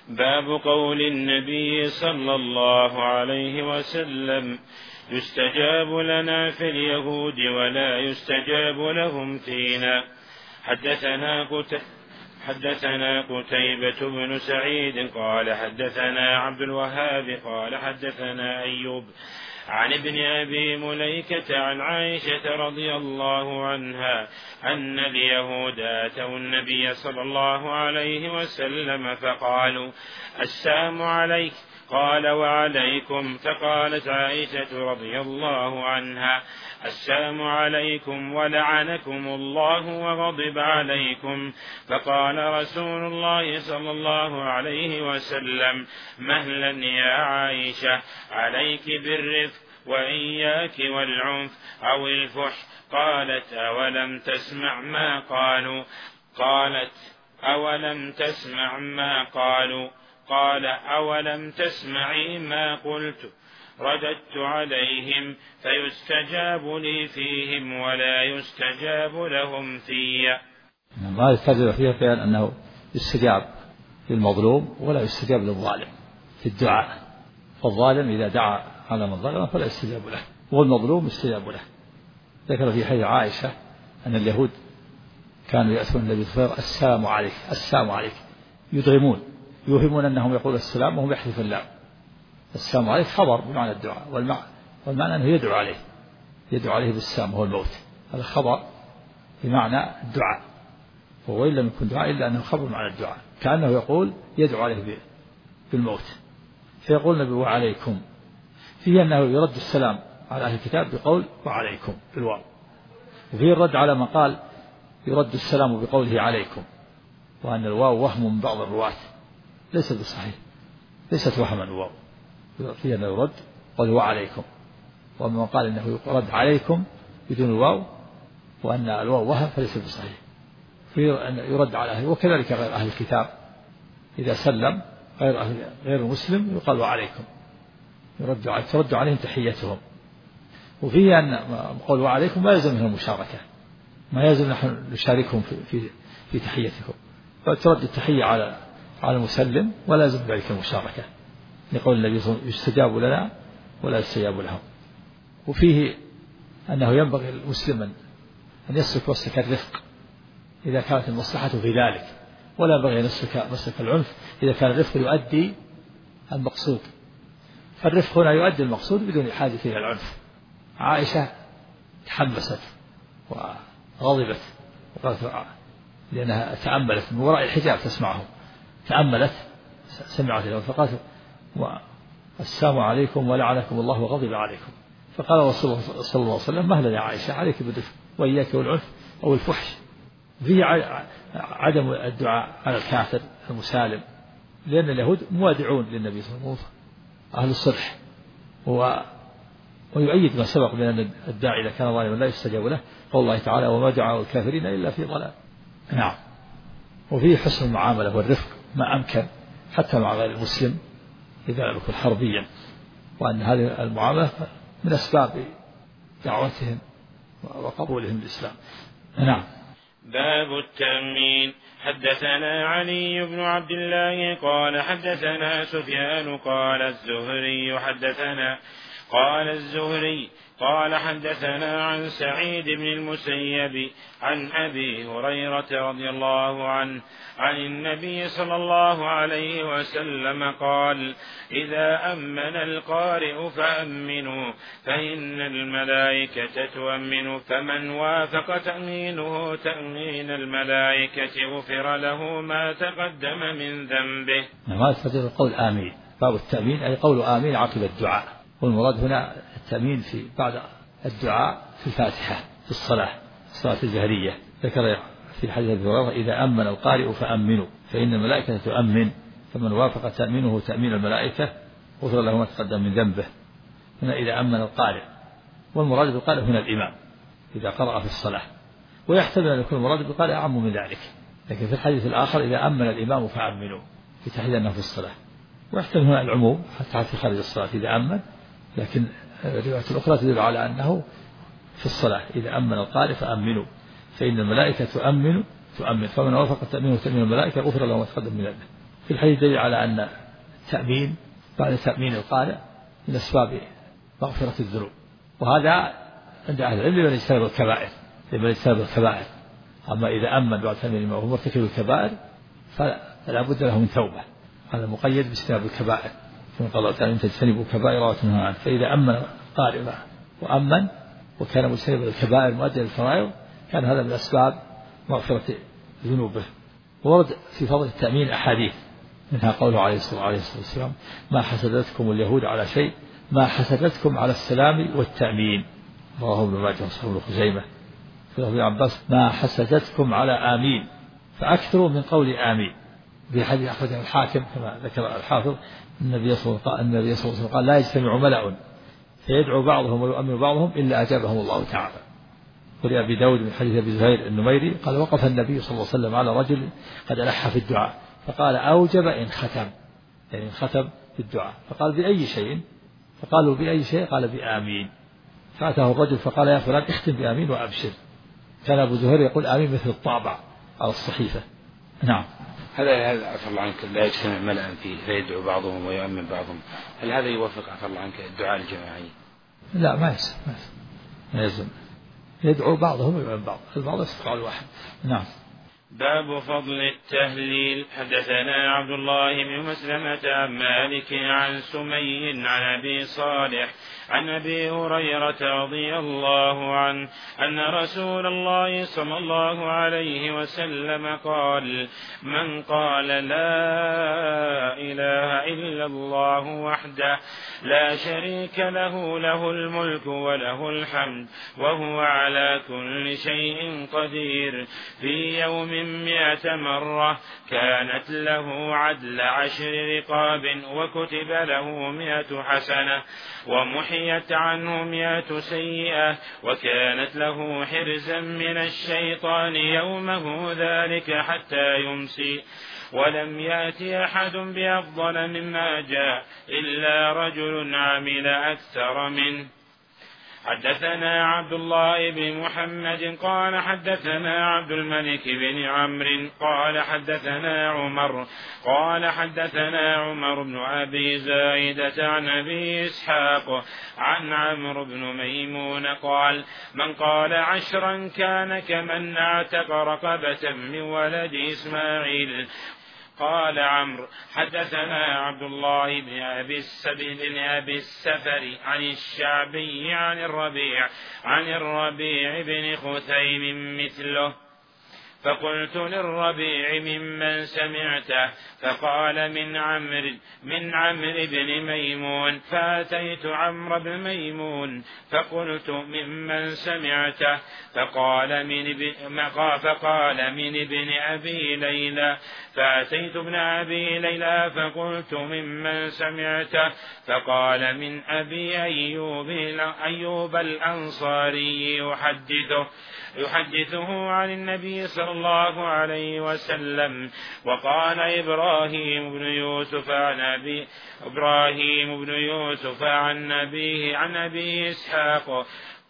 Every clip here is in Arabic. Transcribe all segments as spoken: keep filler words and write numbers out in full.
باب قول النبي صلى الله عليه وسلم يستجاب لنا في اليهود ولا يستجاب لهم فينا. حدثنا قتيبة حدثنا قتيبة بن سعيد قال حدثنا عبد الوهاب قال حدثنا أيوب عن ابن أبي مليكة عن عائشة رضي الله عنها أن اليهود أتوا النبي صلى الله عليه وسلم فقالوا السلام عليك، قال وعليكم، فقالت عائشة رضي الله عنها السلام عليكم ولعنكم الله وغضب عليكم. فقال رسول الله صلى الله عليه وسلم مهلا يا عائشة، عليك بالرفق وإياك والعنف أو الفحش. قالت أولم تسمع ما قالوا قالت أولم تسمع ما قالوا قال أولم تسمعي ما قلت. رددت عليهم فيستجاب لي فيهم ولا يستجاب لهم في. ما يستجاب فيها فعلا أنه يستجاب للمظلوم ولا يستجاب للظالم في الدعاء، فالظالم إذا دعا على من ظلم فلا يستجاب له، والمظلوم يستجاب له. ذكر في حديث عائشة أن اليهود كانوا يأتون النبي صلى الله عليه وسلم السلام عليك السلام عليك، يدغمون يوهمون أنهم يقول السلام وهم يحذف اللام. السلام عليك خبر بمعنى الدعاء، والمعنى أنه يدعو عليه يدعو عليه بالسلام وهو الموت. هذا خبر بمعنى الدعاء، وإن لم يكن دعاء إلا أنه خبر بمعنى الدعاء، كأنه يقول يدعو عليه بالموت. فيقول النبي وعليكم، فيه أنه يرد السلام على أهل الكتاب بقول وعليكم بالواو، وفيه الرد على من قال يرد السلام بقوله عليكم، وأن الواو وهم من بعض الرواة ليست بصحيح، ليست وهما الواو، فيه أنه يرد قال وعليكم، ومن قال أنه يرد عليكم بدون الواو وأن الواو وهم فليس بصحيح. فيه أن يرد على أهل، وكذلك غير أهل الكتاب إذا سلم غير أهل غير المسلم يقال وعليكم، يرد ترد عليهم تحيتهم. وفيه أن قول وعليكم ما يلزم منهم المشاركة، ما يلزم نحن نشاركهم في في, في تحيتكم، فترد التحية على على المسلم ولا يلزم ذلك المشاركة، يقول النبي صلى الله عليه وسلم يستجاب لنا ولا يستجاب لهم. وفيه أنه ينبغي المسلم أن يسلك مسلك الرفق إذا كانت المصلحة في ذلك، ولا ينبغي أن يسلك مسلك العنف إذا كان الرفق يؤدي المقصود. فالرفق هنا يؤدي المقصود بدون حاجة إلى العنف. عائشة تحمست وغضبت وقالت لأنها تأملت من وراء الحجاب تسمعهم، تأملت سمعت له فقالت السلام عليكم ولعنكم الله وغضب عليكم. فقال رسول الله صلى الله عليه وسلم مهلا يا عائشة، عليك بالرفق وإياك والعنف أو الفحش. في عدم الدعاء على الكافر المسالم، لأن اليهود موادعون للنبي صلى الله عليه وسلم أهل الصلح، ويؤيد ما سبق من أن الداعي إذا كان ظالما لا يستجاب له، قول الله تعالى وما دعاء الكافرين إلا في ضلال. نعم. وفيه حسن المعاملة والرفق ما أمكن حتى مع غير المسلم إذا لم يكن حربيا، وأن هذه المعاملة من أسباب دعوتهم وقبولهم الإسلام. نعم. باب التأمين. حدثنا علي بن عبد الله قال حدثنا سفيان قال الزهري حدثنا قال الزهري قال حدثنا عن سعيد بن المسيب عن أبي هريرة رضي الله عنه عن النبي صلى الله عليه وسلم قال إذا أمن القارئ فأمنوا فإن الملائكة تؤمن، فمن وافق تأمينه تأمين الملائكة غفر له ما تقدم من ذنبه. ما يستطيع القول آمين. باب التأمين أي قول آمين عقب الدعاء، والمراد هنا التأمين في بعد الدعاء في الفاتحة في الصلاة الصلاة الجهرية. ذكر في الحديث أبي هريرة إذا أمن القارئ فأمنوا فإن الملائكة تؤمن، فمن وافق تأمينه تأمين الملائكة غفر له ما تقدم من ذنبه. هنا إذا أمن القارئ، والمراد بالقارئ هنا الإمام إذا قرأ في الصلاة، ويحتمل أن يكون المراد بالقارئ أعم من ذلك، لكن في الحديث الآخر إذا أمن الإمام فأمنوا في تحديد أنه في الصلاة، ويحتمل هنا العموم حتى في خارج الصلاة إذا أمن، لكن الرواية الأخرى تدل على أنه في الصلاة إذا أمن القارئ فأمنوا فإن الملائكة تؤمن تؤمن فمن وافق تأمينه تأمين الملائكة غفر له ما تقدم من ذنبه. في الحديث دليل على أن التأمين بعد تأمين القارئ من أسباب مغفرة الذنوب، وهذا عند أهل العلم لمن يجتنب الكبائر لمن يجتنب الكبائر. أما إذا أمن بعد تأمين وهو مرتكب الكبائر فلا بد له من توبة، هذا مقيد باجتناب الكبائر، ثم قال تعالى: إن تجتنبوا كبائر وتنهوا عنه. فإذا أمن القارئ وأمن وكان مجتنبا الكبائر مؤديا للفرائض كان هذا من أسباب مغفرة ذنوبه. ورد في فضل التأمين أحاديث، منها قوله عليه الصلاة والسلام: ما حسدتكم اليهود على شيء ما حسدتكم على السلام والتأمين، رواه ابن ماجه وصححه ابن خزيمة. في ابن عباس: ما حسدتكم على آمين، فأكثروا من قول آمين. في حديث أخرجه الحاكم كما ذكر الحافظ النبي صلى الله عليه وسلم قال: لا يجتمع ملأ فيدعو بعضهم ويؤمن بعضهم إلا أجابهم الله تعالى. ولأبي داود من حديث أبي زهير النميري قال: وقف النبي صلى الله عليه وسلم على رجل قد ألح في الدعاء فقال: أوجب إن ختم، يعني إن ختم في الدعاء، فقال: بأي شيء؟ فقالوا: بأي شيء؟ قال: بآمين. فأتاه الرجل فقال: يا فلان اختم بآمين وأبشر. كان أبو زهير يقول: آمين مثل الطابع على الصحيفة. نعم. هذا هذا عفى الله عنك لا يجتمع ملأ فيه فيدعو بعضهم ويؤمن بعضهم، هل هذا يوافق عفى الله عنك الدعاء الجماعي؟ لا، ما يلزم ما يلزم يدعو بعضهم ويؤمن بعض، البعض يستقع الواحد. نعم. باب فضل التهليل. حدثنا عبد الله بن مسلمة عن مالك عن سمي عن أبي صالح عن أبي هريرة رضي الله عنه أن رسول الله صلى الله عليه وسلم قال: من قال لا إله إلا الله وحده لا شريك له له الملك وله الحمد وهو على كل شيء قدير في يوم مئة مرة كانت له عدل عشر رقاب وكتب له مئة حسنة ومحيت عنه مئة سيئة وكانت له حرزا من الشيطان يومه ذلك حتى يمسي. ولم يأت أحد بأفضل مما جاء إلا رجل عمل أكثر منه. حدثنا عبد الله بن محمد قال حدثنا عبد الملك بن عمرو قال حدثنا عمر قال حدثنا عمر بن أبي زايدة عن أبي إسحاق عن عمرو بن ميمون قال: من قال عشرا كان كمن اعتق رقبة من ولد إسماعيل. قال عمرو: حدثنا عبد الله بن أبي بن أبي السفر عن الشعبي عن الربيع عن الربيع بن خثيم مثله. فقلت للربيع: ممن سمعته؟ فقال: من عمرو من عمرو بن ميمون. فأتيت عمرو بن ميمون فقلت: ممن سمعته؟ فقال: من ابن فقال: من ابن أبي ليلى. فأتيت ابن أبي ليلى فقلت: ممن سمعته؟ فقال: من أبي أيوب أيوب الأنصاري يحدثه يحدثه عن النبي صلى الله عليه وسلم. وقال إبراهيم بن يوسف عن أبي إبراهيم بن يوسف عن أبيه عن أبي إسحاق: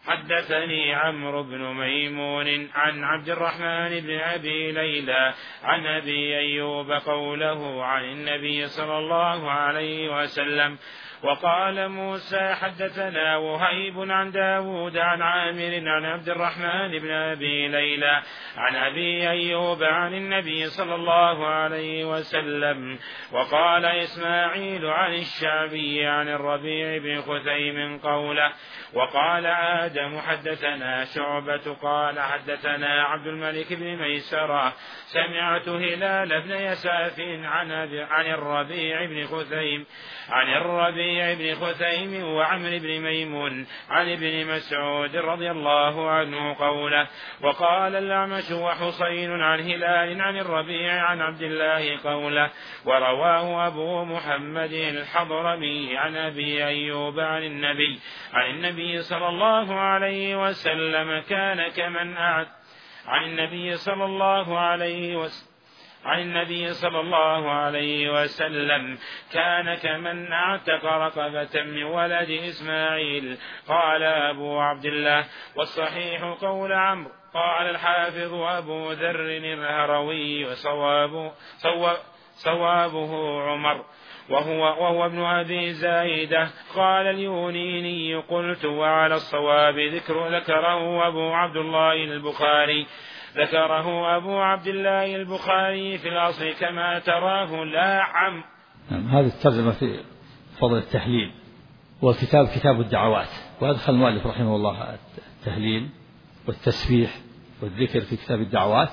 حدثني عمرو بن ميمون عن عبد الرحمن بن أبي ليلى عن أبي أيوب قوله عن النبي صلى الله عليه وسلم. وقال موسى: حدثنا وهيب عن داود عن عامر عن عبد الرحمن بن أبي ليلى عن أبي أيوب عن النبي صلى الله عليه وسلم. وقال إسماعيل عن الشعبي عن الربيع بن خثيم قوله. وقال آدم: حدثنا شعبة قال حدثنا عبد الملك بن ميسرة سمعت هلال بن يساف عن عن الربيع بن خثيم عن الربيع بن خثيم وعمر بن ميمون عن ابن مسعود رضي الله عنه قوله. وقال الأعمش وحسين عن هلال عن الربيع عن عبد الله قوله. ورواه أبو محمد الحضرمي عن أبي أيوب عن النبي عن النبي صلى الله عليه وسلم كان كمن أعد عن النبي صلى الله عليه وسلم عن النبي صلى الله عليه وسلم كان كمن اعتق رقبة من ولد إسماعيل. قال أبو عبد الله: والصحيح قول عمرو. قال الحافظ أبو ذر الهروي: وصواب صوابه عمر وهو, وهو ابن أبي زايدة. قال اليونيني قلت وعلى الصواب ذكر ذكره أبو عبد الله البخاري ذكره أبو عبد الله البخاري في الأصل كما تراه لا عم. هذه الترجمة في فضل التهليل، والكتاب كتاب الدعوات، وأدخل المؤلف رحمه الله التهليل والتسبيح والذكر في كتاب الدعوات،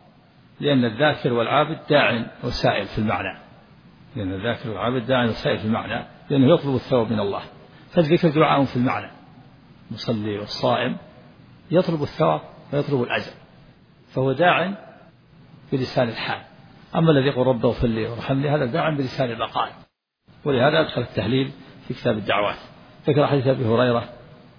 لأن الذاكر والعابد داع وسائل في المعنى، لأن الذاكر والعابد داع وسائل في المعنى، لأنه يطلب الثواب من الله، فالذكر دعاء في المعنى، المصلي والصائم يطلب الثواب ويطلب الأجر، فهو داع بلسان الحال. أما الذي يقول رب اغفر لي وارحمني هذا داع بلسان المقال، ولهذا أدخل التهليل في كتاب الدعوات. ذكر حديث أبي هريرة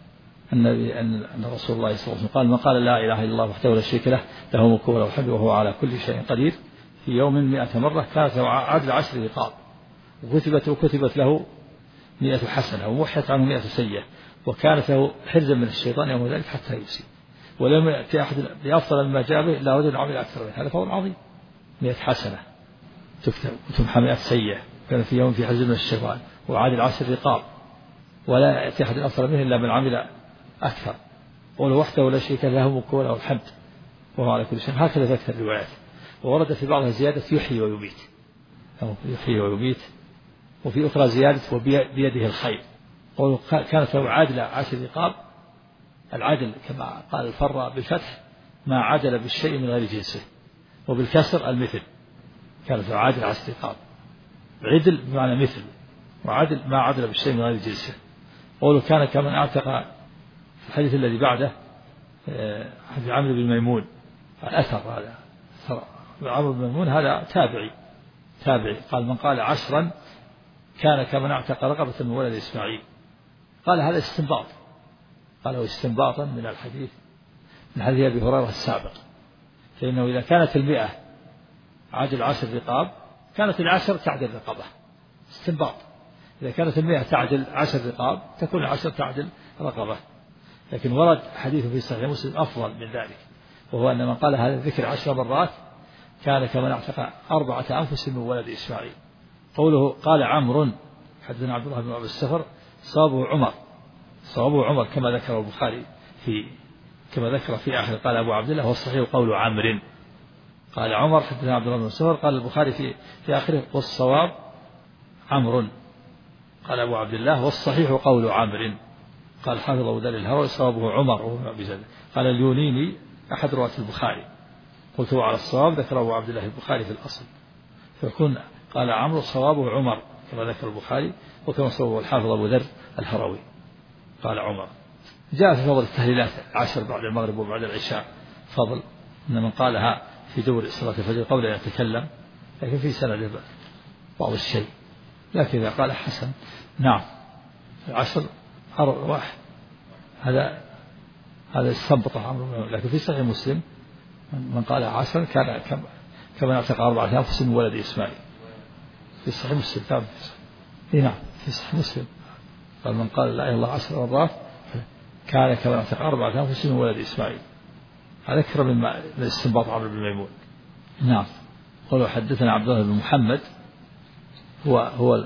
النبي أن رسول الله صلى الله عليه وسلم قال: من قال لا إله إلا الله وحده لا شريك له له ملك وله الحمد وهو على كل شيء قدير في يوم مئة مرة كانت عدل عشر رقاب، وكتبت وكتبت له مئة حسنة ومحيت عنه مئة سيئة، وكانت له حرزا من الشيطان يوم ذلك حتى يمسي، ولم يأتي أحد بأفضل مما جاء به إلا رجل عمل أكثر منه. هذا فضل عظيم، مئة حسنة تكتب وتمحى مئة سيئة، كان في يوم في حرز من الشيطان وعادل عشر رقاب، ولا يأتي أحد أفضل منه إلا من عمل أكثر، وله وحده لا شريك له الملك وله الحمد وهو على كل شيء. هكذا تكثر الروايات، وورد في بعضها زيادة يحيي ويميت، أو يحيي ويميت، وفي أخرى زيادة وبيده الخير. قوله كانت له عادلة عشر رقاب، العدل كما قال الفراء بالفتح ما عدل بالشيء من غير جنسه، وبالكسر المثل، كانت له عادل عشر رقاب، عدل بمعنى مثل، وعدل ما عدل بالشيء من غير جنسه. قوله كان كمن اعتق في الحديث الذي بعده حديث عمرو بن ميمون الأثر، هذا عمرو بن ميمون هذا تابعي تابعي قال: من قال عشرا كان كمن اعتق رقبة من ولد إسماعيل. قال هذا استنباط، قاله استنباطا من الحديث من حديث أبي هريرة السابق، فإنه إذا كانت المئة عدل عشر رقاب كانت العشر تعدل رقبة، استنباط. إذا كانت المئة تعدل عشر رقاب تكون العشر تعدل رقبة. لكن ورد حديث في صحيح مسلم أفضل من ذلك، وهو أن من قال هذا الذكر عشر مرات كان كمن اعتق أربعة أنفس من ولد إسماعيل. قوله قال عمرو حدثنا عبد الله بن أبي السفر صابه عمر، صابه عمر كما ذكر البخاري في كما ذكر في آخر قال أبو عبد الله والصحيح قول عمرو. قال عمر حدثنا عبد الله بن السفر، قال البخاري في في آخره والصواب عمرو، قال أبو عبد الله والصحيح قول عمرو. قال حافظ أبو ذر الهروي صوابه عمر وهو ابن أبي زيد. قال اليونيني أحد رواة البخاري، قلت على الصواب ذكر أبو عبد الله البخاري في الأصل، فيكون قال عمرو صوابه عمر كما ذكر البخاري، وكما صوابه الحافظ أبو ذر الهروي قال عمر. جاء في فضل التهليلات عشر بعد المغرب وبعد العشاء فضل أن من قالها في دور صلاة الفجر قبل أن يتكلم، لكن في سنة بعض الشيء، لكن إذا قال حسن. نعم العشر واحد، هذا هذا استنبط عمرو، لكن في صحيح مسلم من قال عشرا كان كما اعتق أربعة أنفس من ولد إسماعيل، في صحيح مسلم ثابت. نعم في صحيح مسلم قال من قال لا إله إلا الله عشر مرات كان كما اعتق أربعة أنفس من ولد إسماعيل. هذا أكثر من استنباط عمرو بن ميمون. نعم. قالوا حدثنا عبد الله بن محمد هو هو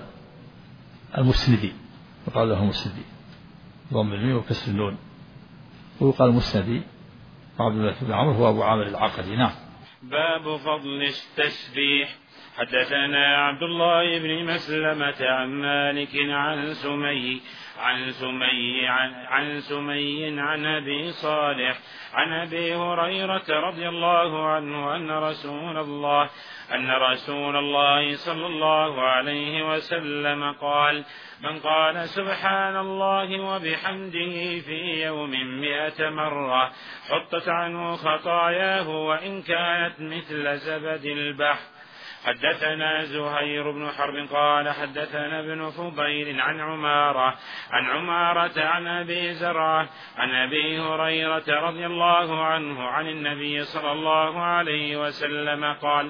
المسندي، وقال له مسندي ضم الميم وكسر النون، ويقال مسندي. عبد الله بن عمرو هو أبو عامر العقدي. نعم. باب فضل التسبيح. حدثنا عبد الله بن مسلمة عن مالك عن سمي عن سمي عن, عن سمي عن أبي صالح عن أبي هريرة رضي الله عنه أن رسول الله أن رسول الله صلى الله عليه وسلم قال: من قال سبحان الله وبحمده في يوم مئة مرة حطت عنه خطاياه وإن كانت مثل زبد البحر. حدثنا زهير بن حرب قال حدثنا ابن فضيل عن عمارة عن عمارة عن أبي زرعة عن أبي هريرة رضي الله عنه عن النبي صلى الله عليه وسلم قال: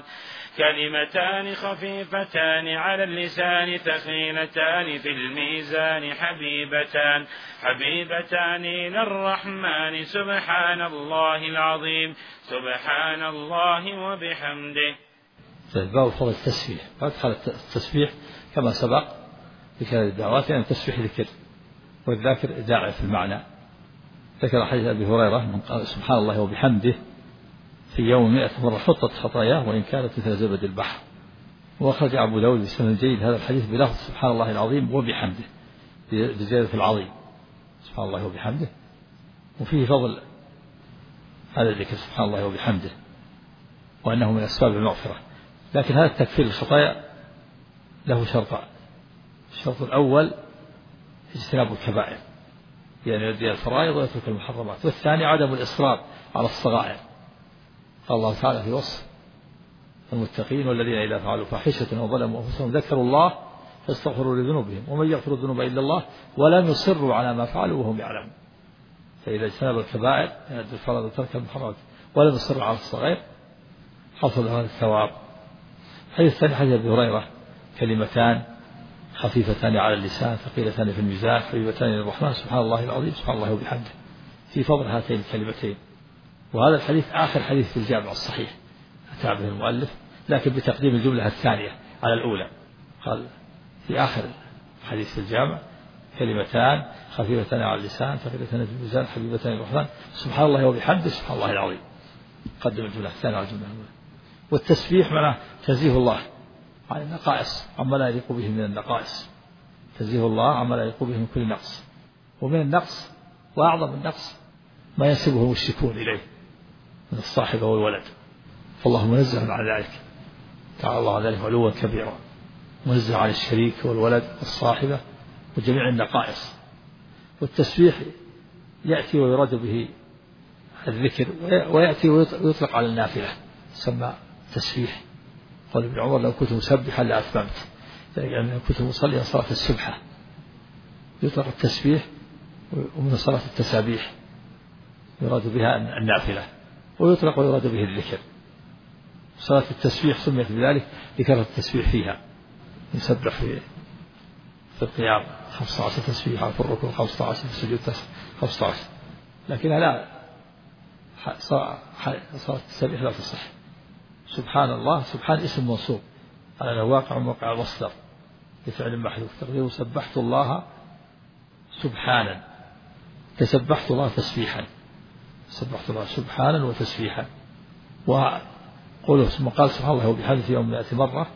كلمتان خفيفتان على اللسان ثقيلتان في الميزان حبيبتان حبيبتان إلى الرحمن سبحان الله العظيم سبحان الله وبحمده. باب فضل التسبيح، وأدخل التسبيح كما سبق بكلام الدعوات، يعني التسبيح ذكر، والذاكر داعي في المعنى. ذكر حديث أبي هريرة من قال سبحان الله وبحمده في يوم مئة مرة حطت خطاياه وإن كانت مثل زبد البحر. وأخرج أبو داود بسند جيد هذا الحديث بلفظ سبحان الله العظيم وبحمده بزيادة العظيم، سبحان الله وبحمده، وفيه فضل هذا الذكر سبحان الله وبحمده، وأنه من أسباب المغفرة. لكن هذا التكفير الخطايا له شرطان: الشرط الأول اجتناب الكبائر، يعني يؤدي الفرائض ويترك المحرمات، والثاني عدم الإصرار على الصغائر. قال الله تعالى في وصف المتقين: والذين إذا فعلوا فاحشة وظلموا أنفسهم ذكروا الله فاستغفروا لذنوبهم ومن يغفر الذنوب إلا الله ولم يصروا على ما فعلوا وهم يعلمون. فإذا اجتنب الكبائر يؤدي الفرائض وترك المحرمات ولم يصروا على الصغائر حصل هذا الثواب. الحديث الثاني حديث أبي هريرة: كلمتان خفيفتان على اللسان ثقيلتان في الميزان حبيبتان إلى الرحمن سبحان الله العظيم سبحان الله وبحمده، في فضل هاتين الكلمتين. وهذا الحديث آخر حديث في الجامع الصحيح أتى به المؤلف، لكن بتقديم الجملة الثانية على الأولى. قال في آخر حديث في الجامع: كلمتان خفيفتان على اللسان ثقيلتان في الميزان حبيبتان إلى الرحمن سبحان الله وبحمده سبحان الله العظيم. قدم الجملة الثانية على الجملة الأولى. والتسبيح معناه تنزيه الله عن النقائص عما لا يليق به من النقائص، تنزيه الله عما لا يليق به من كل نقص. ومن النقص وأعظم النقص ما ينسبه المشركون إليه من الصاحب والولد، فالله منزه عن ذلك تعالى الله عن ذلك علوا كبيرا، منزه عن الشريك والولد والصاحبة وجميع النقائص. والتسبيح يأتي ويراد به الذكر، ويأتي ويطلق على النافلة تسمى تسبيح. قال ابن عمر: لو كنت مسبحا لأتممت، يعني كنت مصليا صلاة السبحة. يطلق التسبيح ومن صلاة التسابيح يراد بها النافلة، ويطلق ويراد به الذكر. صلاة التسبيح سميت بذلك لكثرة التسبيح فيها، يسبح في في القيام خمسة عشر تسبيحة، في الركوع خمسة عشر، في السجود خمسة عشر، لكنها لا صلاة التسبيح لا تصح. سبحان الله، سبحان اسم موصوف على واقع موقع المصدر بفعل محذوف، تقديره سبحت الله سبحانا، تسبحت الله تسبيحا، سبحت الله سبحانا وتسبيحا. وقوله ثم قال سبحان الله وبحمده في يوم مئة مرة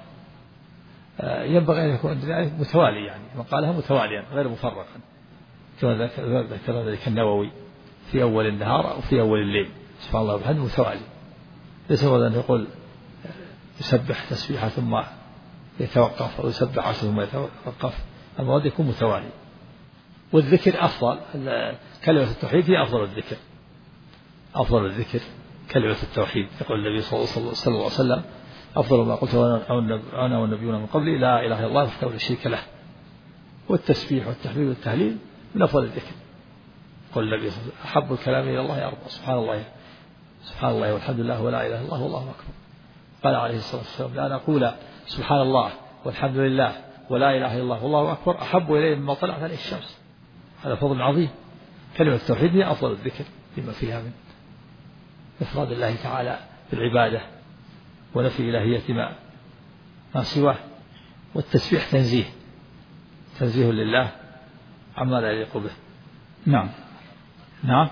ينبغي أن يكون ذلك متوالي، يعني من قالها متواليا غير مفرقا، كما ذكر ذلك النووي في أول النهار أو في أول الليل. سبحان الله وبحمده متوالي، ليس هو أن يقول يسبح تسبيحة ثم يتوقف أو يسبح عشر ثم يتوقف، المراد يكون متوالي. والذكر أفضل، كلمة التوحيد هي أفضل الذكر، أفضل الذكر كلمة التوحيد. يقول النبي صلى الله عليه وسلم: أفضل ما قلت أنا والنبيون من قبلي لا إله إلا الله وحده لا شريك له. والتسبيح والتحميد والتهليل من أفضل الذكر. قل النبي صلى الله عليه وسلم: أحب الكلام إلى الله أربع: سبحان الله سبحان الله والحمد لله ولا إله إلا الله والله أكبر. قال عليه الصلاة والسلام: لا نقول سبحان الله والحمد لله ولا إله إلا الله والله أكبر أحب إليه مما طلعت عليه الشمس. هذا فضل عظيم. كلمة التوحيد هي أفضل الذكر لما فيها من إفراد الله تعالى بالعبادة ونفي إلهية ما ما سواه. والتسبيح تنزيه، تنزيه لله عما لا يليق به. نعم نعم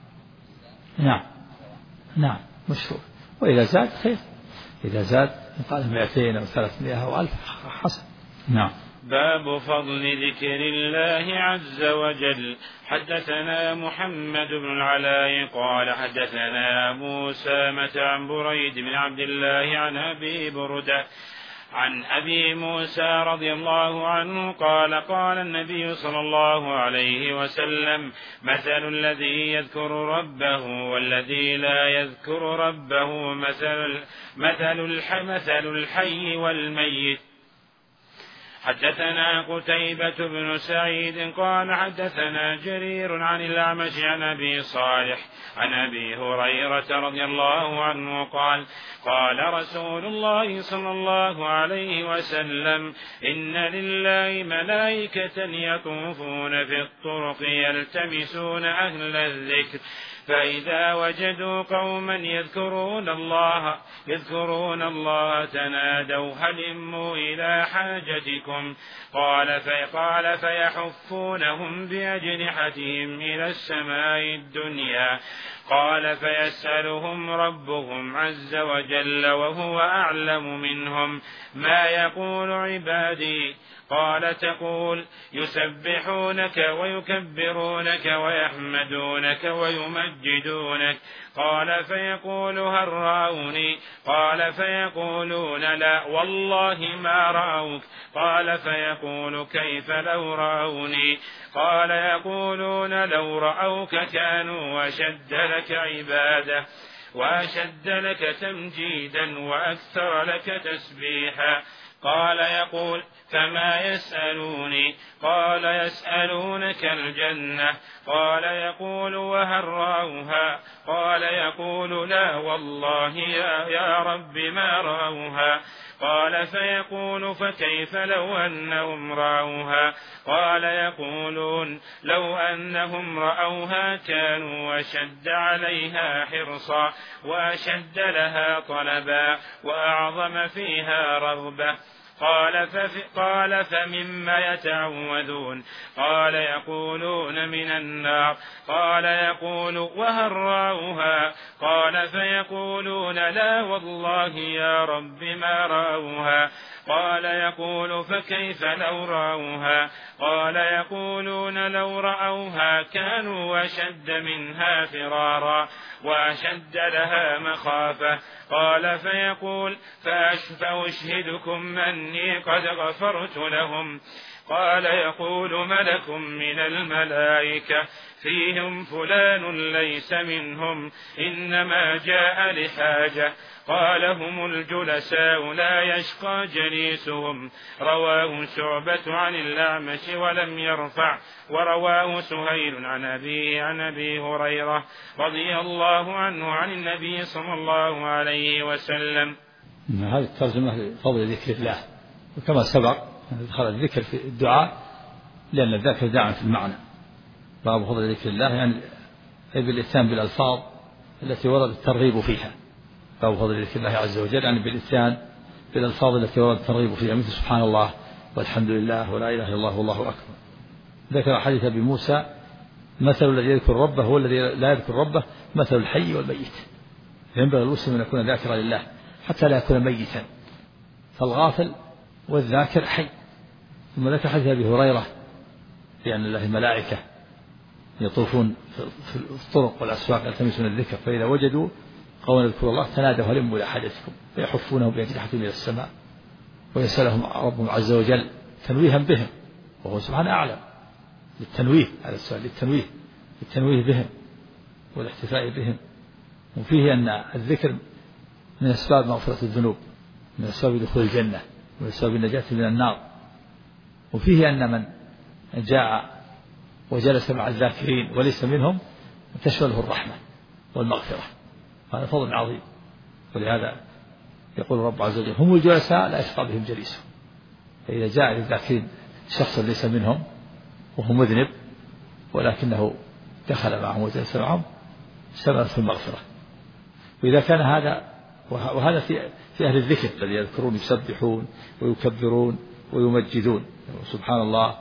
نعم نعم مشروع. وإذا زاد خير، إذا زاد قال مئتين أو ثلاثمائة أو ألف حسن. نعم. باب فضل ذكر الله عز وجل. حدثنا محمد بن العلاء قال حدثنا أبو أسامة عن بريد بن عبد الله عن أبي بردة عن أبي موسى رضي الله عنه قال قال النبي صلى الله عليه وسلم: مثل الذي يذكر ربه والذي لا يذكر ربه مثل مثل الحي, مثل الحي والميت حدثنا قتيبة بن سعيد قال حدثنا جرير عن الأعمش عن أبي صالح عن أبي هريرة رضي الله عنه قال قال رسول الله صلى الله عليه وسلم إن لله ملائكة يطوفون في الطرق يلتمسون أهل الذكر فإذا وجدوا قوما يذكرون الله يذكرون الله تنادوا هلموا إلى حاجتكم قال فقال فيحفونهم بأجنحتهم إلى السماء الدنيا قال فيسألهم ربهم عز وجل وهو أعلم منهم ما يقول عبادي قال تقول يسبحونك ويكبرونك ويحمدونك ويمجدونك قال فيقول هل رأوني قال فيقولون لا والله ما رأوك قال فيقول كيف لو رأوني قال يقولون لو رأوك كانوا أشد لك عبادة وأشد لك تمجيدا وأكثر لك تسبيحا قال يقول فما يسألوني قال يسألونك الجنة قال يقول وهل رأوها قال يقول لا والله يا, يا رب ما رأوها قال فيقول فكيف لو أنهم رأوها قال يقولون لو أنهم رأوها كانوا أشد عليها حرصا وأشد لها طلبا وأعظم فيها رغبة قال, قال فمما يتعوذون قال يقولون من النار قال يقول وهل رأوها قال فيقولون لا والله يا رب ما رأوها قال يقول فكيف لو رأوها قال يقولون لو رأوها كانوا أشد منها فرارا وأشد لها مخافة قال فيقول فأشهدكم أني قد غفرت لهم قال يقول ملك من الملائكة فيهم فلان ليس منهم إنما جاء لحاجة قال هم الجلساء لا يشقى جليسهم رواه شعبة عن الأعمش ولم يرفع ورواه سهيل عن أبي عن أبي هريرة رضي الله عنه عن النبي صلى الله عليه وسلم. هذه الترجمة لفضل ذكر الله وكما سبق دخل الذكر في الدعاء لأن الذكر داعا في المعنى باب فضل ذكر الله يعني بالإتيان بالألفاظ التي ورد الترغيب فيها باب فضل ذكر الله عز وجل يعني بالإتيان بالألفاظ التي ورد الترغيب فيها مثل سبحان الله والحمد لله ولا إله إلا الله والله أكبر. ذكر حديث أبي موسى مثل الذي يذكر ربه هو الذي لا يذكر ربه مثل الحي والميت ينبغي المسلم أن يكون ذاكرا لله حتى لا يكون ميتا فالغافل والذاكر حي. ثم ذكر حديث أبي هريرة بأن الله ملائكة يطوفون في الطرق والأسواق يلتمسون الذكر فإذا وجدوا قوما يذكروا الله تنادوا هلموا إلى حاجتكم فيحفونهم بأجنحتهم إلى السماء ويسألهم ربهم عز وجل تنويها بهم وهو سبحانه أعلم للتنويه على السؤال للتنويه للتنويه بهم والاحتفاء بهم. وفيه أن الذكر من أسباب مغفرة الذنوب من أسباب دخول الجنة ومن أسباب النجاة من النار. وفيه أن من جاء وجلس مع الذاكرين وليس منهم تشمله الرحمة والمغفرة هذا فضل عظيم. ولهذا يقول رب عز وجل هم الجلساء لا يشقى بهم جليسهم. فإذا جاء للذاكرين شخص ليس منهم وهو مذنب ولكنه دخل معهم وجلس معهم سببت المغفرة. وإذا كان هذا وهذا في في أهل الذكر الذي يذكرون يسبحون ويكبرون ويمجدون سبحان الله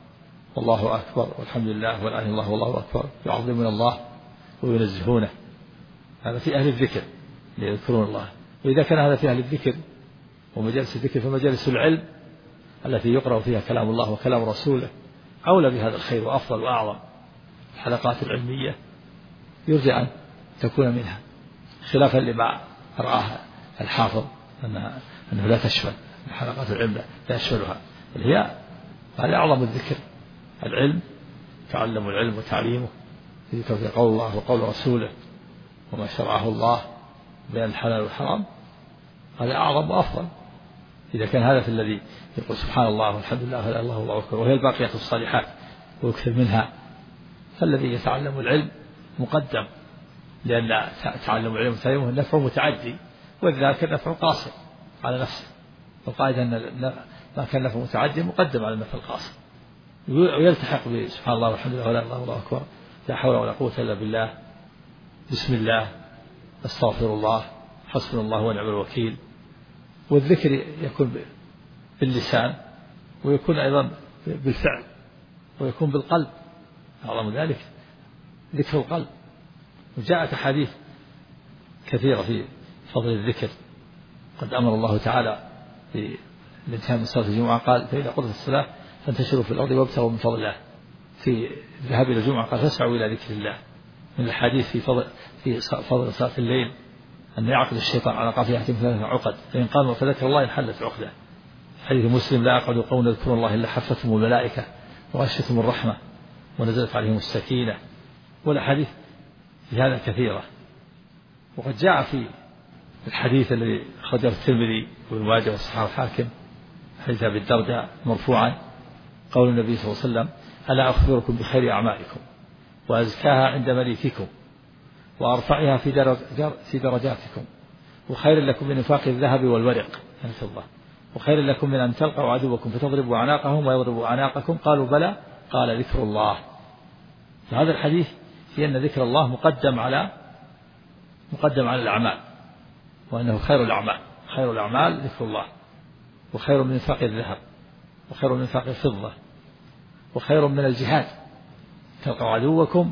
والله أكبر والحمد لله ولا إله إلا الله والله أكبر يعظمون الله وينزهونه هذا في أهل الذكر اللي يذكرون الله. وإذا كان هذا في أهل الذكر ومجالس الذكر فمجالس العلم التي يقرأ فيها كلام الله وكلام رسوله أولى بهذا الخير وأفضل وأعظم. الحلقات العلمية يرجى أن تكون منها خلافا لما رآها الحافظ أنها أنه لا تشمل حلقات العلم لا يشملها هي هذا أعظم الذكر العلم تعلم العلم وتعليمه ذكر في قول الله وقول رسوله وما شرعه الله بين الحلال والحرام هذا أعظم وأفضل إذا كان هذا في الذي يقول سبحان الله والحمد لله ولا إله إلا الله والله أكبر وهي الباقيات الصالحات ويكثر منها، فالذي يتعلم العلم مقدم، لأن تعلم العلم وتعلمه النفع متعدي، والذاكر نفع قاصر على نفسه. القاعدة أن ما كان نفع متعدي مقدم على النفع القاصر، ويلتحق بسبحان الله والحمد لله ولا إله إلا الله والله أكبر، لا حول ولا قوة إلا بالله، بسم الله، أستغفر الله، حسبنا الله ونعم الوكيل. والذكر يكون باللسان ويكون أيضا بالفعل ويكون بالقلب، أعظم ذلك ذكر القلب. وجاءت أحاديث كثيرة في فضل الذكر، قد أمر الله تعالى في الانتهاء من صلاة الجمعة قال فإذا قضت الصلاة فانتشروا في الأرض وابتغوا من فضل الله. في الذهاب إلى الجمعة قال فاسعوا إلى ذكر الله. من الحديث في فضل في فضل صلاة الليل أن يعقد الشيطان على قافيته ثلاثة عقد، فإن قاموا فذكر الله انحلت عقده. حديث مسلم لا يقعد قوم يذكرون الله إلا حفتهم الملائكة وغشتهم الرحمة ونزلت عليهم السكينة. والأحاديث في هذا كثيرة. وقد جاء في الحديث الذي أخرجه الترمذي وابن ماجه والصحاح الحاكم حديث أبي الدرداء مرفوعا قول النبي صلى الله عليه وسلم ألا أخبركم بخير أعمالكم وأزكاها عند مليككم وأرفعها في, درج في درجاتكم وخير لكم من إنفاق الذهب والورق يعني الفضة وخير لكم من أن تلقوا عدوكم فتضربوا أعناقهم ويضربوا أعناقكم قالوا بلى قال ذكر الله. فهذا الحديث في أن ذكر الله مقدم على مقدم على الأعمال، وأنه خير الأعمال خير الأعمال ذكر الله، وخير من إنفاق الذهب وخير من إنفاق الفضة وخير من الجهاد تلقوا عدوكم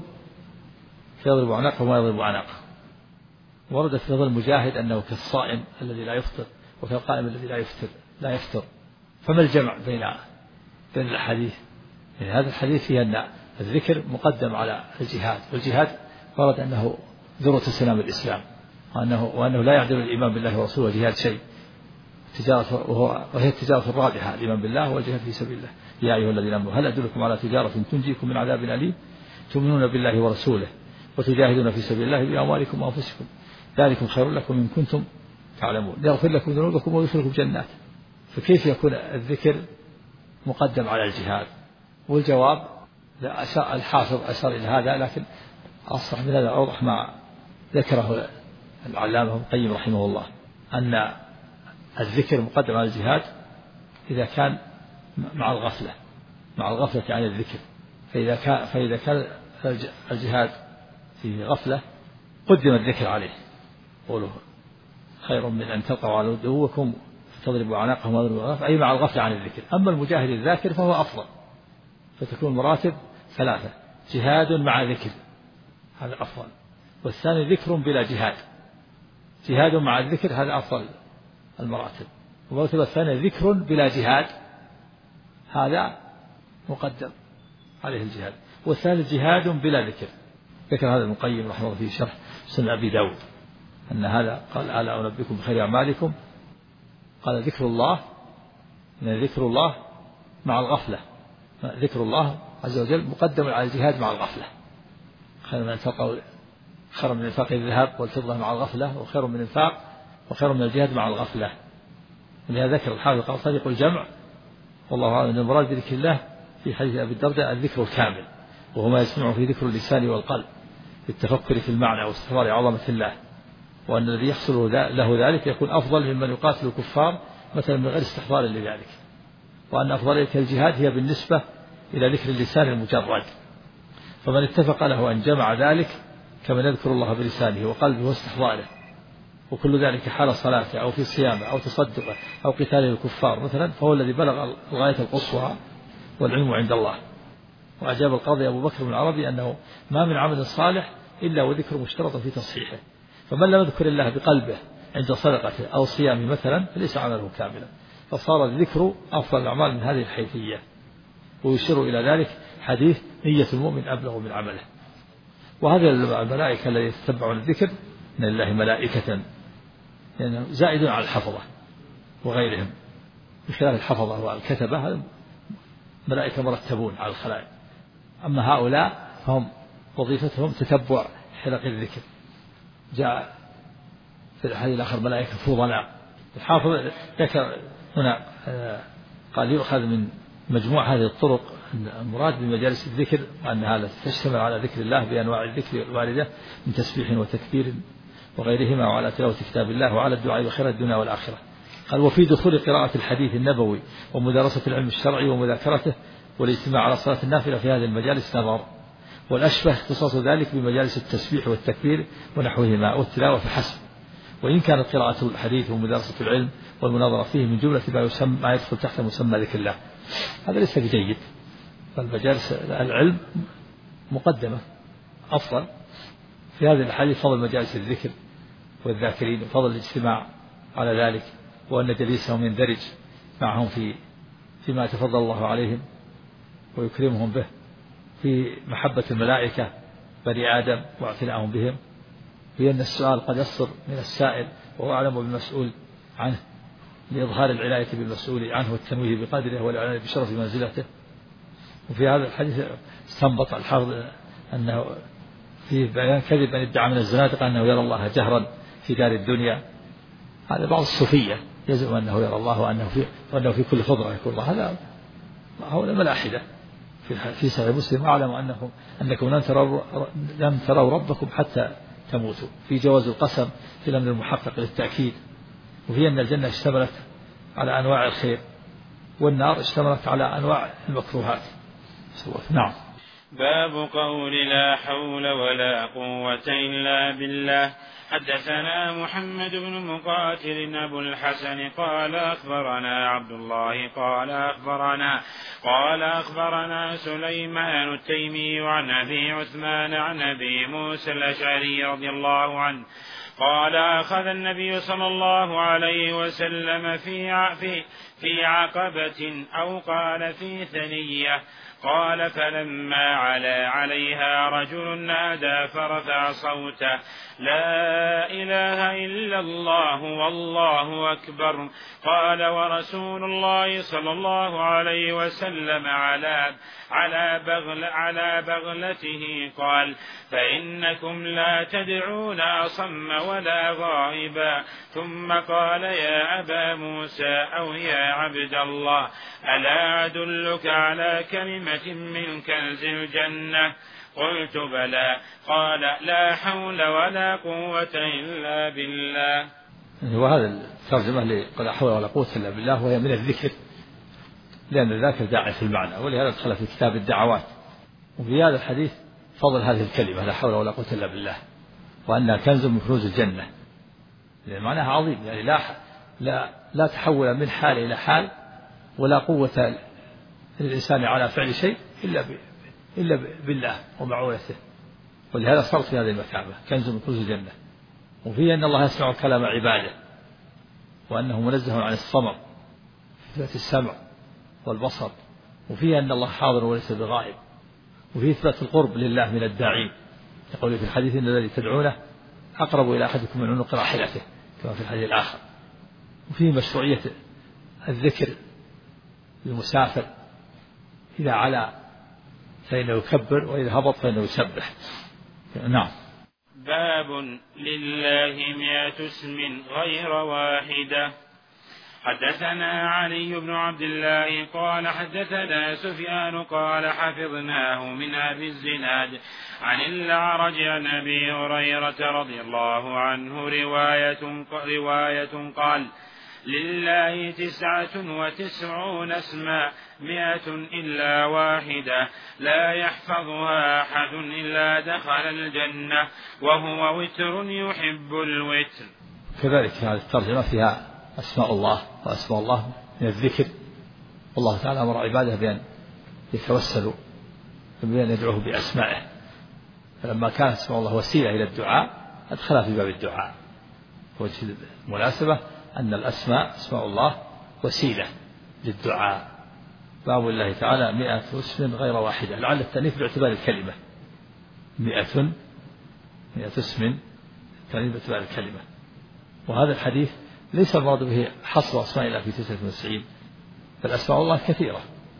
فيضربوا أعناقهم ويضربوا أعناقهم. ورد في فضل المجاهد أنه كالصائم الذي لا يفطر وكالقائم الذي لا يفطر لا يفطر. فما الجمع بين بين الحديث؟ يعني هذا الحديث فيه أن الذكر مقدم على الجهاد، والجهاد ورد أنه ذروة سنام الإسلام، وأنه, وأنه لا يعدل الإيمان بالله ورسوله الجهاد شيء، تجارة وهو وهي التجارة الرابحة الإيمان بالله والجهاد في سبيل الله. يا أيها الذين آمنوا هل أدلكم على تجارة تنجيكم من عذاب أليم تؤمنون بالله ورسوله وتجاهدون في سبيل الله بأموالكم وأنفسكم ذلكم خير لكم إن كنتم تعلمون يغفر لكم ذنوبكم ويدخلكم جنات. فكيف يكون الذكر مقدم على الجهاد؟ والجواب الحافظ أشار إلى هذا، لكن أصح من هذا أوضح ما ذكره العلامة ابن القيم رحمه الله، أن الذكر مقدم على الجهاد إذا كان مع الغفلة مع الغفلة عن الذكر. فإذا كان فإذا كان الجهاد في غفلة قدم الذكر عليه، قوله خير من أن تلقوا عدوكم فتضربوا أعناقهم ويضربوا أعناقهم، أي مع الغفلة عن الذكر. أما المجاهد الذاكر فهو أفضل، فتكون مراتب ثلاثة: جهاد مع ذكر هذا أفضل، والثاني ذكر بلا جهاد، جهاد مع الذكر هذا أفضل المراتب، والمرتبة الثانية ذكر بلا جهاد هذا مقدم عليه الجهاد، والثالث جهاد بلا ذكر. ذكر هذا ابن القيم رحمه الله في شرح سنن أبي داود أن هذا قال ألا أنبئكم بخير أعمالكم، قال ذكر الله من ذكر الله مع الغفلة، ذكر الله عز وجل مقدم على الجهاد مع الغفلة، خير من انفاق خير من انفاق الذهب والفضة مع الغفلة، وخير من انفاق وخير من الجهاد مع الغفلة. ولهذا ذكر الحافظ قال صديق الجمع والله أعلم أن المراد بذكر الله في حديث أبي الدرداء الذكر الكامل، وهو ما يسمعه في ذكر اللسان والقلب للتفكر في المعنى واستحضار عظمة الله، وأن الذي يحصل له ذلك يكون أفضل ممن يقاتل الكفار مثلا من غير استحضار لذلك، وأن أفضلية الجهاد هي بالنسبة إلى ذكر اللسان المجرد. فمن اتفق له أن جمع ذلك كمن يذكر الله بلسانه وقلبه واستحضاره، وكل ذلك حال صلاته أو في صيامه أو تصدقه أو قتاله الكفار مثلا، فهو الذي بلغ الغاية القصوى والعلم عند الله. وأجاب القاضي أبو بكر بن العربي أنه ما من عمل صالح إلا وذكر مشترط في تصحيحه، فمن لم يذكر الله بقلبه عند صدقته أو صيامه مثلا فليس عمله كاملا، فصار الذكر أفضل الأعمال من هذه الحيثية. ويشير إلى ذلك حديث نية المؤمن أبلغ من عمله. وهذا الملائكة الذين يتبعون الذكر إن لله ملائكة يعني زائد على الحفظة وغيرهم، بخلاف الحفظة والكتبة ملائكة مرتبون على الخلائق، أما هؤلاء فهم وظيفتهم تتبع حلق الذكر. جاء في الحديث الآخر ملائكة فضلاء. الحافظ ذكر هنا قال يؤخذ من مجموع هذه الطرق المراد بمجالس الذكر وأنها تشتمل على ذكر الله بأنواع الذكر الواردة من تسبيح وتكبير وغيرهما، وعلى تلاوة كتاب الله، وعلى الدعاء بخير الدنيا والآخرة. قال وفي دخول قراءة الحديث النبوي ومدارسة العلم الشرعي ومذاكرته والاجتماع على صلاة النافلة في هذه المجالس نظر، والأشبه اختصاص ذلك بمجالس التسبيح والتكبير ونحوهما والتلاوة فحسب، وإن كانت قراءة الحديث ومدارسة العلم والمناظرة فيه من جملة ما يسمى ما يدخل تحت مسمى ذكر الله، هذا ليس بجيد. فالمجالس العلم مقدمة أفضل في هذه الحديث، فضل مجالس الذكر والذاكرين وفضل الاجتماع على ذلك، وأن جليسهم يندرج معهم في فيما تفضل الله عليهم ويكرمهم به في محبة الملائكة بني آدم واعتناءهم بهم، في أن السؤال قد يصدر من السائل وهو أعلم بالمسؤول عنه لإظهار العناية بالمسؤول عنه والتنويه بقدره والإعلان بشرف منزلته. وفي هذا الحديث استنبط الحافظ أنه في بيان كذب من ادعى من الزنادقة أنه يرى الله جهرا في دار الدنيا. هذا بعض الصوفية يزعم أنه يرى الله وأنه في, وأنه في كل خضرة يكون الله، هذا هو الملاحدة. في صحيح مسلم أعلم أنكم أنكم لن تروا لن تروا ربكم حتى تموتوا، في جواز القسم في الأمر المحقق للتأكيد، وفي أن الجنة اشتملت على أنواع الخير والنار اشتملت على أنواع المكروهات. نعم. باب قول لا حول ولا قوة إلا بالله. حدثنا محمد بن مقاتل أبو الحسن قال أخبرنا عبد الله قال أخبرنا قال أخبرنا سليمان التيمي عن أبي عثمان عن أبي موسى الأشعري رضي الله عنه قال أخذ النبي صلى الله عليه وسلم في في في عقبة أو قال في ثنية، قال فلما علا عليها رجل نادى فرفع صوته لا إله إلا الله والله أكبر، قال ورسول الله صلى الله عليه وسلم على على بغل على بغلته، قال فإنكم لا تدعون أصم ولا غائبا، ثم قال يا أبا موسى أو يا عبد الله ألا أدلك على كلمة من كنز الجنة؟ قلت بلى، قال لا حول ولا قوة إلا بالله. وهذا الترجمة لقل لا حول ولا قوة إلا بالله، وهي من الذكر، لأن الذاكر داعي في المعنى، ولهذا دخل في كتاب الدعوات. وفي هذا الحديث فضل هذه الكلمة لا حول ولا قوة إلا بالله، وأنها كنز من كنوز الجنة، لأن معناها عظيم، يعني لا لا لا تحول من حال إلى حال، ولا قوة للإنسان على فعل شيء إلا إلا بالله ومعونته، ولهذا صارت في هذه المثابة كنز من كنوز الجنة. وفيه أن الله يسمع كلام عباده، وأنه منزه عن الصمم في ذات السمع والبصر، وفيه أن الله حاضر وليس بغائب، وفيه إثبات القرب لله من الداعين، يقول في الحديث إن الذي تدعونه أقرب إلى أحدكم من عنق راحلته كما في الحديث الآخر. وفيه مشروعية الذكر للمسافر، إذا علا فإنه يكبر وإذا هبط فإنه يسبح. نعم. باب لله مئة اسم غير واحدة. حدثنا علي بن عبد الله قال حدثنا سفيان قال حفظناه من أبي الزناد عن الأعرج عن أبي هريرة رضي الله عنه رواية, رواية قال لله تسعة وتسعون اسما مئة إلا واحدة لا يحفظها أحد إلا دخل الجنة وهو وتر يحب الوتر. كذلك هذه الترجمة فيها أسماء الله، وأسماء الله من الذكر، والله تعالى أمر عباده بأن يتوسلوا بأن يدعوه بأسمائه، فلما كانت أسماء الله وسيلة إلى الدعاء أدخلها في باب الدعاء. وجه المناسبة أن الأسماء أسماء الله وسيلة للدعاء. باب الله تعالى مئة اسم غير واحدة، لعل التأنيث باعتبار الكلمة، مئة مئة اسم التأنيث باعتبار الكلمة. وهذا الحديث ليس المراد به حصر أسماء الله في تسعة وتسعين، بل أسماء الله كثيرة،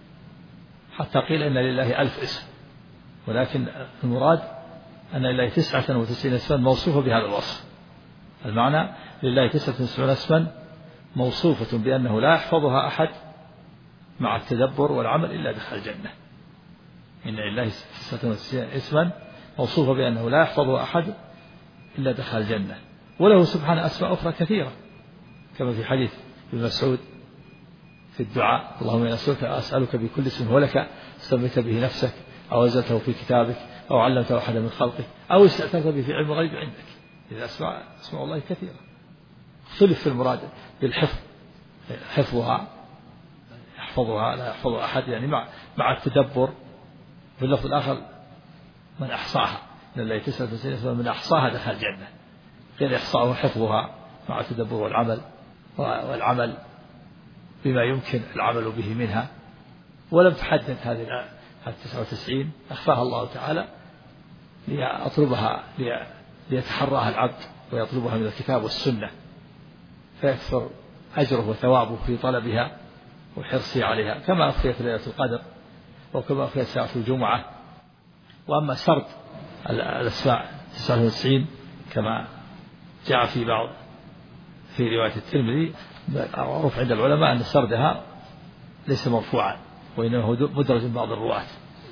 حتى قيل إن لله ألف اسم، ولكن المراد أن لله تسعة وتسعين اسما موصوفة بهذا الوصف. المعنى لله تسعة وتسعون اسما موصوفة بأنه لا يحفظها أحد مع التدبر والعمل إلا دخل الجنة. إن لله تسعة وتسعين اسما موصوفة بأنه لا يحفظها أحد إلا دخل الجنة، وله سبحانه أسماء أخرى كثيرة كما في حديث ابن مسعود في الدعاء: اللهم إني أسألك بكل اسم هو لك سميت به نفسك أو أنزلته في كتابك أو علمته أحدا من خلقك أو استأثرت به في علم الغيب عندك. إذا أسماء أسماء الله كثيرة. اختلف في المراد بالحفظ، حفظها يحفظها لا يحفظها أحد يعني مع مع التدبر. في اللفظ الآخر من أحصاها، إن الله تسعة وتسعين من أحصاها دخل الجنة، غير إحصاء حفظها مع التدبر والعمل والعمل بما يمكن العمل به منها. ولم تحدد هذه التسعة وتسعين، أخفاها الله تعالى ليطلبها ليتحراها العبد ويطلبها من الكتاب والسنة، فيكثر أجره وثوابه في طلبها وحرصه عليها، كما أخفيت ليلة القدر وكما أخفيت ساعة الجمعة. وأما سرد الأسماء تسعة وتسعين كما جاء في بعض في رواية الترمذي، معروف عند العلماء أن سردها ليس مرفوعا، وإنما هو مدرج بعض الرواة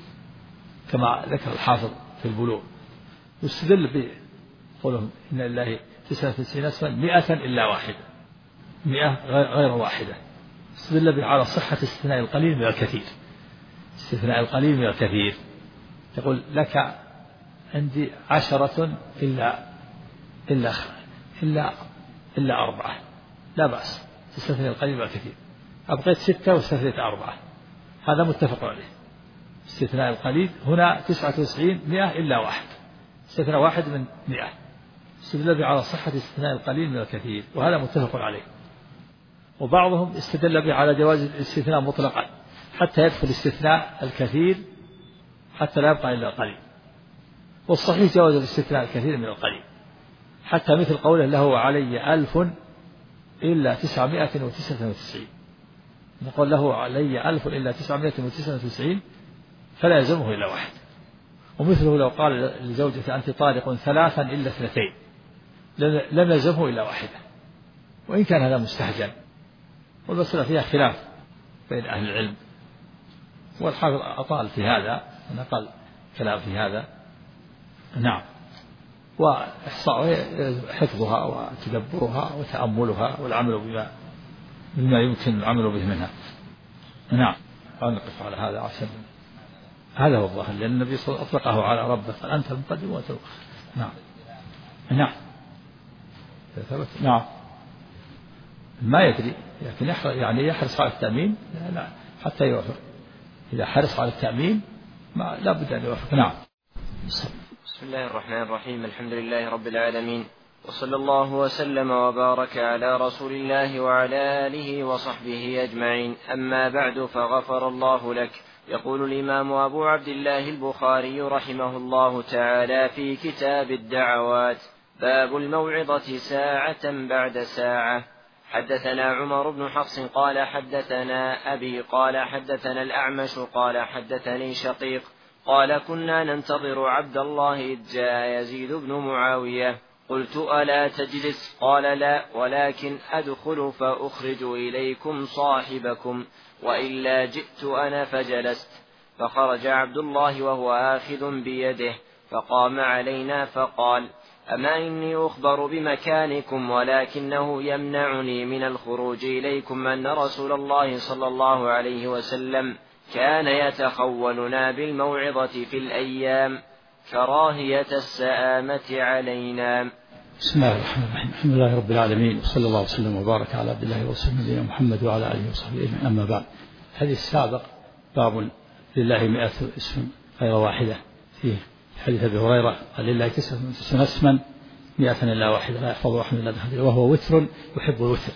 كما ذكر الحافظ في البلوغ. واستدل بقولهم إن لله تسعة وتسعين اسما مئة إلا واحدة، مئة غير واحدة. استدل به على صحة استثناء القليل من الكثير، استثناء القليل من الكثير. يقول لك عندي عشرة إلا إلا إلا إلا أربعة، لا بأس تستثني القليل من الكثير. أبقيت ستة واستثنيت أربعة، هذا متفق عليه. استثناء القليل هنا تسعة وتسعين مئة إلا واحد، استثناء واحد من مئة. استدل به على صحة استثناء القليل من الكثير، وهذا متفق عليه. وبعضهم استدل به على جواز الاستثناء مطلقا حتى يدخل استثناء الكثير حتى لا يبقى إلا القليل. والصحيح جواز الاستثناء الكثير من القليل، حتى مثل قوله له علي ألف إلا تسعمائة وتسعة وتسعين، نقول له علي ألف إلا تسعمائة وتسعة وتسعين فلا يلزمه إلا واحد. ومثله لو قال لزوجته أنت طالق ثلاثا إلا اثنتين لم يلزمه إلا واحدة، وإن كان هذا مستهجن. والمسألة فيها خلاف بين أهل العلم، والحافظ أطال في هذا ونقل كلام في هذا. نعم. وإحصاء حفظها وتدبرها وتأملها والعمل بما بما يمكن العمل به منها. نعم. نقف على هذا عشان هذا هو الظاهر، لأن النبي صلى الله عليه وسلم أطلقه على ربه فأنت المقدم وأنت المؤخر. نعم. نعم. نعم. ما يدري، لكن يعني يحرص على التأمين لا, لا حتى يوافق. إذا حرص على التأمين ما لا بد أن يوافق. نعم. بسم الله الرحمن الرحيم. الحمد لله رب العالمين، وصلى الله وسلم وبارك على رسول الله وعلى آله وصحبه أجمعين. أما بعد، فغفر الله لك. يقول الإمام أبو عبد الله البخاري رحمه الله تعالى في كتاب الدعوات: باب الموعظة ساعة بعد ساعة. حدثنا عمر بن حفص قال حدثنا أبي قال حدثنا الأعمش قال حدثني شقيق قال كنا ننتظر عبد الله إذ جاء يزيد بن معاوية. قلت ألا تجلس؟ قال لا، ولكن أدخل فأخرج إليكم صاحبكم، وإلا جئت أنا فجلست. فخرج عبد الله وهو آخذ بيده فقام علينا فقال: أما إني أخبر بمكانكم، ولكنه يمنعني من الخروج إليكم أن رسول الله صلى الله عليه وسلم كان يتخولنا بالموعظة في الأيام كراهية السآمة علينا. بسم الله الرحمن الرحيم. الحمد لله رب العالمين، وصلى الله وسلم وبارك على عبد الله ورسوله نبينا محمد وعلى آله وصحبه أجمعين. أما بعد، الحديث السابق باب لله مئة اسم غير واحدة، فيه حديث أبي هريرة قال لله تسعة وتسعون اسما مئة إلا واحدة لا يحفظ أحد إلا دخل، وهو وتر يحب الوتر.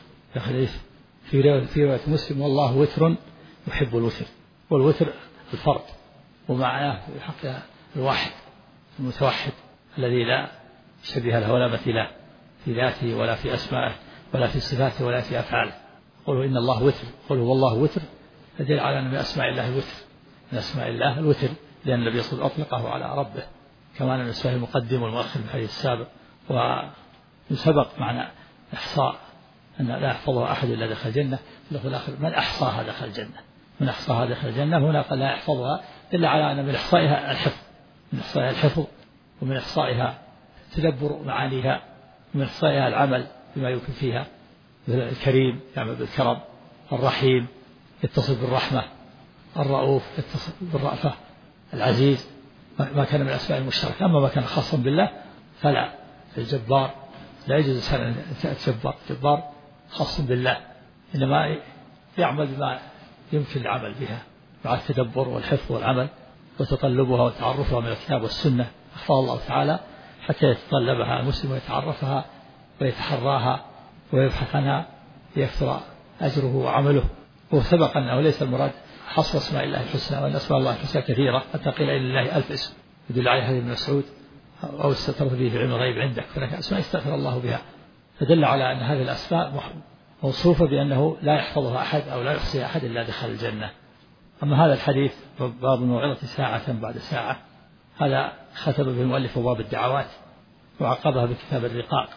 في رواية مسلم: والله وتر يحب الوتر. والوتر الفرد، ومعناه في حق الواحد المتوحد الذي لا شبيه له ولا مثيل له في ذاته ولا في أسمائه ولا في صفاته ولا في أفعاله. قولوا إن الله وتر، قولوا والله وتر، يدل على أن من أسماء الله الوتر، من أسماء الله الوتر، لأن النبي صلى الله عليه وسلم أطلقه على ربه، كما أن اسمه المقدم والمؤخر في الحديث السابق. وسبق معنى إحصاء أن لا يحفظها أحد إلا دخل الجنة. في الآخر من أحصاها دخل الجنة، من أحصاها دخل الجنة. هنا قال لا يحفظها إلا على أن من إحصائها الحفظ، من إحصائها الحفظ ومن إحصائها تدبر معانيها، ومن إحصائها العمل بما يمكن فيها، مثل الكريم يعمل بالكرم، الرحيم يتصل بالرحمة، الرؤوف يتصل بالرأفة، العزيز ما كان من الأسماء المشتركة. أما ما كان خاصا بالله فلا. الجبار لا يجوز أن يتجبر، الجبار خاص بالله، إنما يعمل بما يمكن العمل بها مع التدبر والحفظ والعمل وتطلبها وتعرفها من الكتاب والسنة. أخفى الله تعالى حتى يتطلبها المسلم ويتعرفها ويتحراها ويبحث عنها ليكثر أجره وعمله. وسبق أنه ليس المراد حصر اسماء الله الحسنى، وأن أسماء الله الحسنى كثيرة حتى قيل إن لله ألف اسم يدل عليه حديث ابن مسعود أو استترت به في علم الغيب عندك، فلك أسماء استغفر الله بها، فدل على أن هذه الأسماء موصوفة بأنه لا يحفظها أحد أو لا يحصيها أحد إلا دخل الجنة. أما هذا الحديث باب الموعظة ساعة بعد ساعة، هذا ختم به المؤلف باب الدعوات وعقبها بكتاب الرقاق.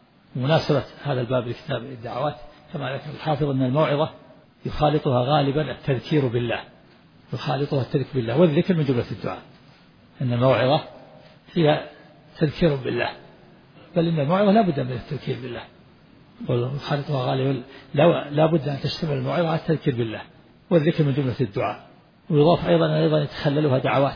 مناسبة هذا الباب لكتاب الدعوات كما ذكر الحافظ أن الموعظة يخالطها غالبا التذكير بالله، يخالطها التذكير بالله والذكر من جملة الدعاء. أن الموعظة هي تذكير بالله، بل إن الموعظة لا بد من التذكير بالله، ويخالطها غالبا لا بد أن تشتمل الموعظة على التذكير بالله والذكر من جملة الدعاء. ويضاف أيضا أيضا يتخللها دعوات،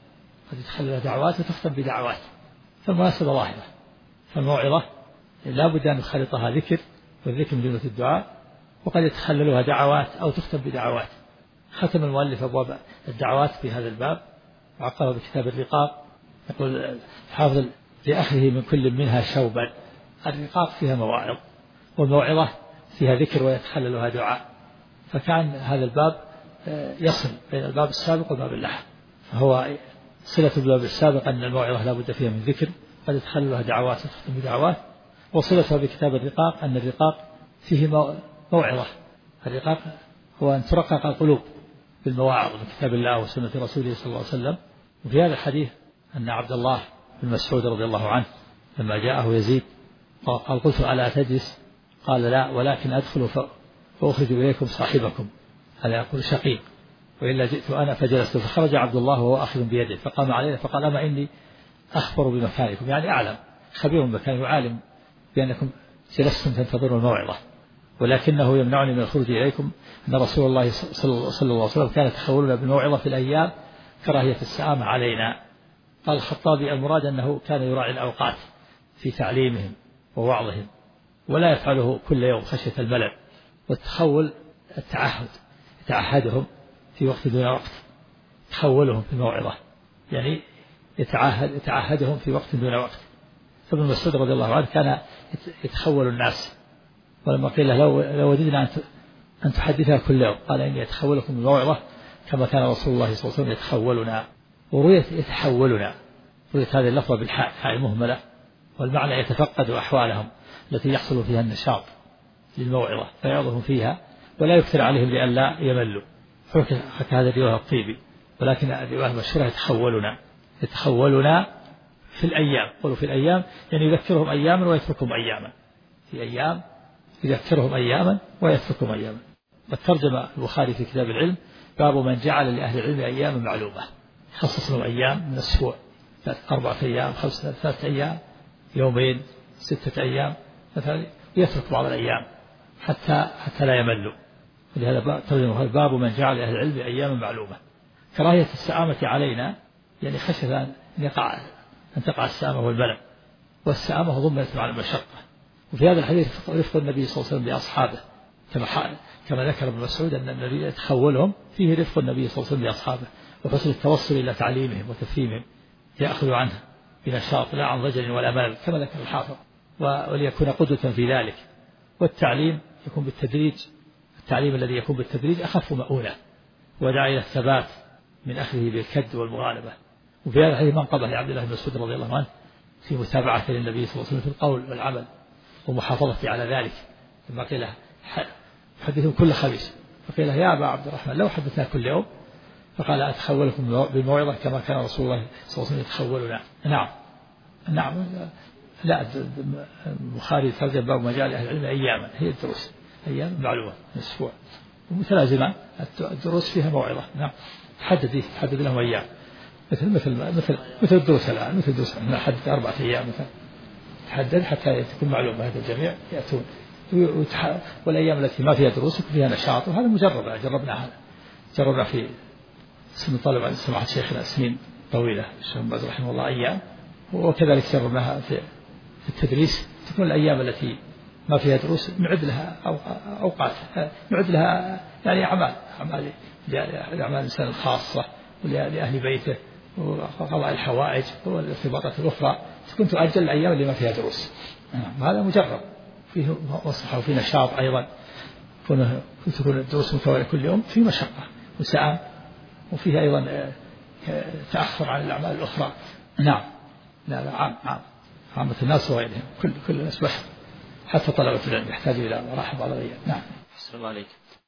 قد يتخللها دعوات وتختم بدعوات، فالمناسبة ظاهرة. فالموعظة لا بد أن يخالطها ذكر والذكر من جملة الدعاء، وقد يتخللها دعوات أو تختم بدعوات. ختم المؤلف أبواب الدعوات في هذا الباب وعقبه بكتاب الرقاق. يقول حافظ لأخذه من كل منها شوبا. الرقاق فيها مواعظ والموعظة فيها ذكر ويتخللها دعاء، فكان هذا الباب يصل بين الباب السابق والباب اللاحق. فهو صلة الباب السابق أن الموعظة لا بد فيها من ذكر قد يتخللها دعوات وتختم بدعوات، وصلتها بكتاب الرقاق أن الرقاق فيه موعظة. الرقاق هو أن ترقق القلوب بالمواعظ من كتاب الله وسنة رسوله صلى الله عليه وسلم. وفي هذا الحديث أن عبد الله بن مسعود رضي الله عنه لما جاءه يزيد قال قلت ألا تجلس؟ قال لا، ولكن أدخل فأخرج إليكم صاحبكم، هذا يقول شقيق، وإلا جئت أنا فجلست. فخرج عبد الله وهو أخذ بيده فقام علينا فقال أما إني أخبر بمكانكم، يعني أعلم خبير بمكان، يعالم بأنكم جلستم تنتظرون الموعظة، ولكنه يمنعني من الخروج إليكم أن رسول الله صلى الله عليه وسلم كان يتخولنا بالموعظة في الأيام كراهية السآمة علينا. قال الخطابي المراد أنه كان يراعي الأوقات في تعليمهم ووعظهم، ولا يفعله كل يوم خشية الملل. والتخول التعهد، يتعهدهم في وقت دون وقت، تخولهم في الموعظة يعني يتعهد يتعهدهم في وقت دون وقت. فابن مسعود رضي الله عنه كان يتخول الناس، ولما قيل له لو, لو وددنا أن تحدثها كل يوم قال إني أتخولكم الموعظة كما كان رسول الله صلى الله عليه وسلم يتخولنا. ورؤية يتحولنا، رؤية هذه اللفظة بالحاء حاء مهملة، والمعنى يتفقد أحوالهم التي يحصل فيها النشاط للموعظة فيعظهم فيها ولا يكثر عليهم لئلا يملوا. حكى هذا الرواية الطيبي، ولكن الرواية المشهورة يتخولنا، يتخولنا في الأيام. قولوا في الأيام يعني يذكرهم أياما ويتركهم أياما، في أيام يذكرهم أياما ويتركهم أياما. والترجمة البخاري في كتاب العلم باب من جعل لأهل العلم أياما معلومة، خصص لهم أيام من الأسبوع، أربعة أيام، خمسة، ثلاثة أيام، يومين، ستة أيام مثلا، يترك بعض الأيام حتى حتى لا يملوا. ولهذا ترجمة باب من جعل لأهل العلم أياما معلومة. كراهية السآمة علينا يعني خشية أن يقع أن تقع السآمة والبلد، والسآمة ضمنت مع المشقة. وفي هذا الحديث رفق النبي صلى الله عليه وسلم بأصحابه كما كما ذكر ابن مسعود أن النبي يتخولهم، فيه رفق النبي صلى الله عليه وسلم بأصحابه وحسن التوصل إلى تعليمهم وتفهيمهم، يأخذ عنه بنشاط لا عن ضجر ولا ملل كما ذكر الحافظ، وليكون قدوة في ذلك. والتعليم يكون بالتدريج، التعليم الذي يكون بالتدريج أخف مؤونة ودعا إلى الثبات من أخذه بالكد والمغالبة. وفي هذا الحديث منقبة لعبد الله بن مسعود رضي الله عنه في متابعة للنبي صلى الله عليه وسلم في القول والعمل ومحافظته على ذلك. لما قيل حدثهم كل خميس فقيل يا أبا عبد الرحمن لو حدثنا كل يوم، فقال أتخولكم بالموعظة كما كان رسول الله صلى الله عليه وسلم يتخولنا. نعم نعم لا البخاري ترجم باب مجال أهل العلم أياما، هي الدروس أيام معلومة أسبوع ومتلازمة، الدروس فيها موعظة. نعم تحدد تحدد لهم أيام، مثل مثل مثل مثل الدروس الآن، مثل الدروس نحدد أربعة أيام مثلا تحدد حتى تكون معلومة هذا الجميع يأتون. والأيام التي ما فيها دروس وفيها نشاط، وهذا مجرب جربنا هذا جربنا في سن طلب عن سماحة شيخنا سنين طويلة الشيخ باز رحمه الله أيام، وكذلك جربناها في التدريس. تكون الأيام التي ما فيها دروس نعد لها أوقات، نعد لها يعني أعمال أعمال لأعمال الإنسان الخاصة ولأهل بيته وقضاء الحوائج والارتباطات الأخرى، تكون تؤجل الأيام اللي ما فيها دروس. هذا مجرب فيه مصلحة وفيه نشاط أيضا، تكون الدروس متوالية كل يوم في مشقة وسعة، وفيه أيضا تأخر عن الأعمال الأخرى. نعم لا لا عام عام عامة الناس وغيرهم كل كل الناس بشر، حتى طلبة العلم يحتاج إلى راحة بعض الأيام. نعم. السلام عليكم.